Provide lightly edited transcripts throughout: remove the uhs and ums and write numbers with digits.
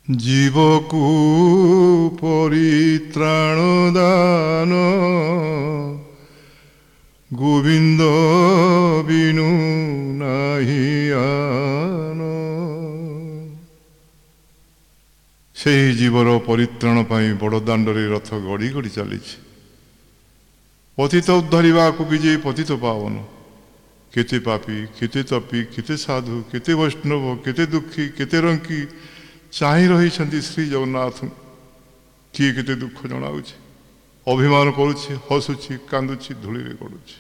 जीवकु परित्राण दान गोविंद बिनु नाही आन। से जीवर परित्राण पाई बड़दाण्डरे रथ गड़ी गड़ी चली पतित उद्धारिबा को विजय पतित पावन। केते पापी केते तपी केते साधु केते वैष्णव केते दुखी केते रंकी चाहि रही श्री जगन्नाथ किए केते दुख जनाऊँच अभिमान करुछि हसुछि कांदुछि धूली रे गडुछि।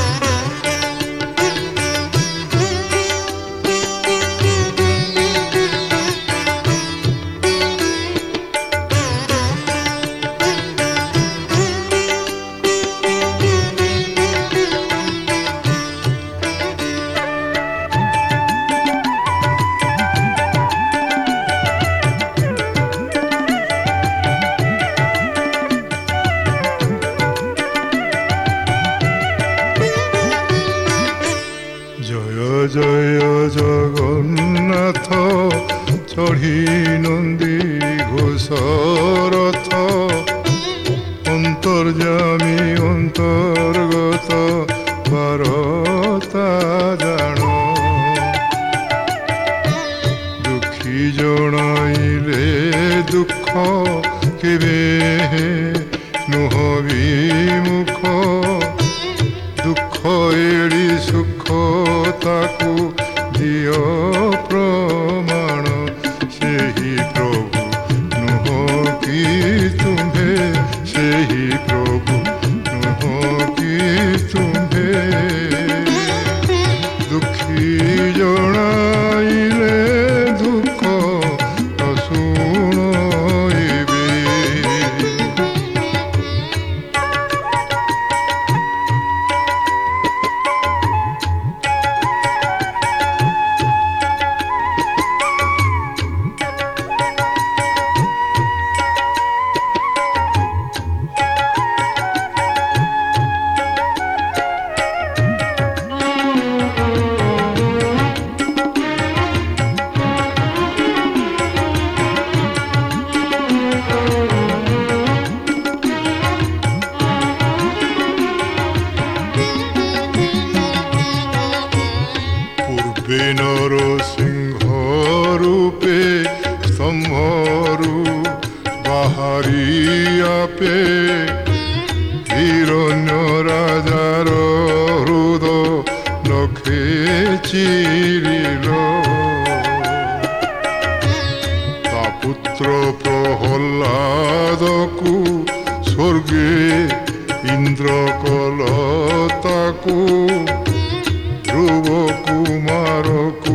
जय जगन्नाथ चढ़ी नंदी घोष रथ अंतर्जामी अंतर्गत बारता जान। दुखी जनाइले दुख केबे नुह विमुख दुख एड़ी सुख ताकू दियो प्रमाण। सेही प्रभु नुह कि तुम्हे सेही प्रभु नुह कि तुम्हे दुखी जनाइले दुख शुणइबे। नर सिंह रूपे स्तंभरू बाहारी आपे हिरण्य राजार हृद नखे चिरिल। ता पुत्र प्रहलाद को स्वर्गे इंद्र कलताकू ध्रुव कुमार को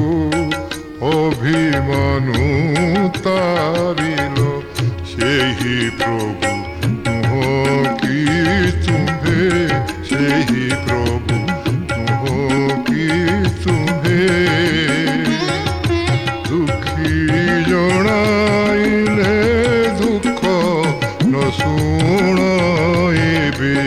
अभिमानु तारिल। सेही प्रभु नुह कि तुम्हे सेही प्रभु नुह कि तुम्हे दुखी जनाइले दुख न शुणइबे।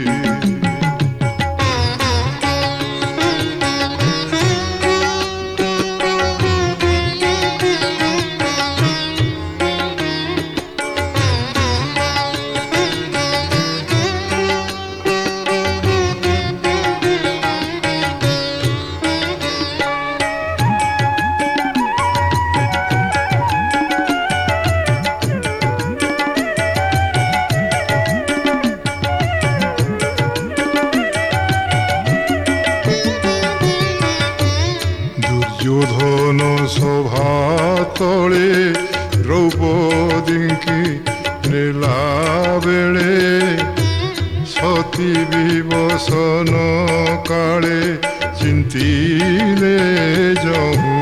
दुर्योधन सभा तले द्रौपदी नेला बेले सती विवसन काले चिंतिले जहू।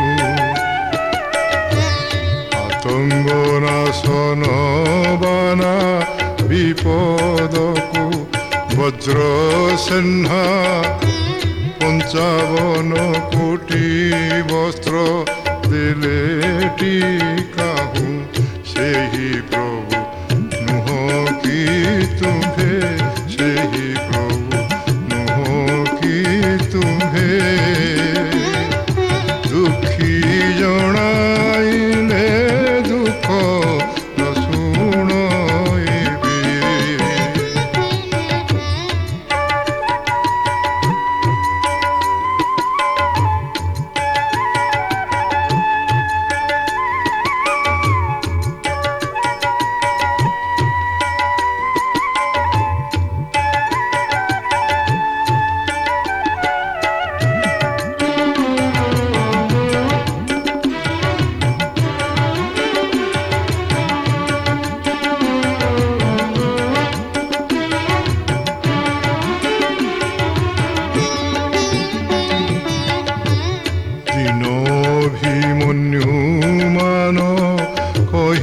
आतंग नाशन बाना विपद को वज्र सेना 55 कोटी वस्त्र दिले टीकाहू। सेही प्रभु नुह कि तुम्हे सेही प्रभु नुह कि तुम्हे दुखी जनाइले दुख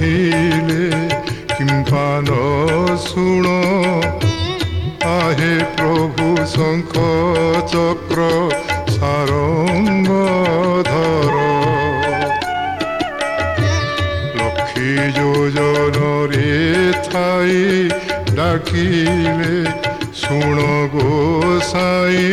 କହିଲେ କିମ୍ବା ନ ଶୁଣ आहे प्रभु शंख चक्र सारंगधर लक्षी योजन रे थाई डाकिले शुण गोसाई